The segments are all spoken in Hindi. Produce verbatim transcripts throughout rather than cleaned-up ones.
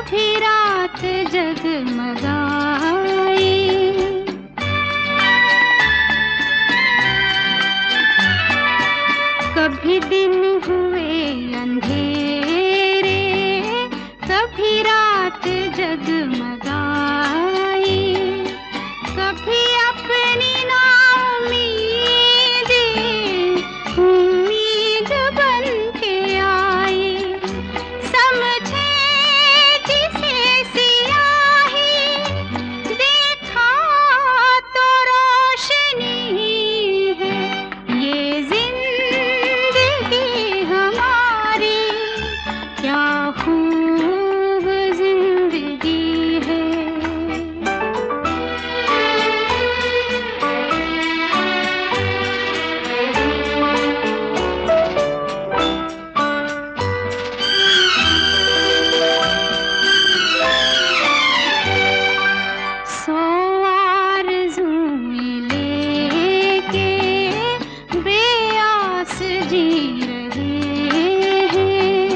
कभी रात जगमगाए, कभी दिन हुए अंधेरे, कभी रात जगमगाए, कभी अपनी नाउम्मीदें उम्मीद बन के आए। समझे जिसे सियाही, देखा तो रोशनी है। ये जिंदगी हमारी क्या खूब जिंदगी है। सौ आरज़ूएं लेके बेआस जी रहे हैं,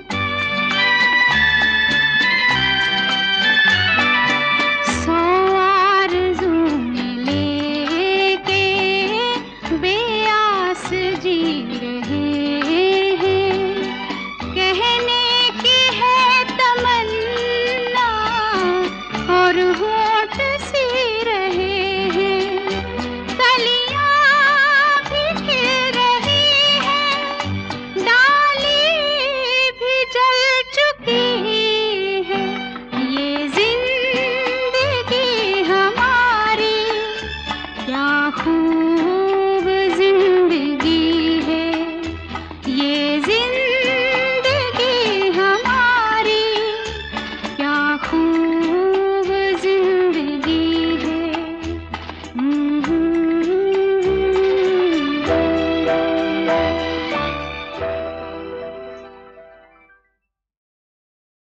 सौ आरज़ूएं लेके बेआस जी रहे हैं। कहने की है तमन्ना और होठ सी रहे हैं, कलियां भी खिल रही हैं, डाली भी जल चुकी है। ये जिंदगी हमारी क्या खूब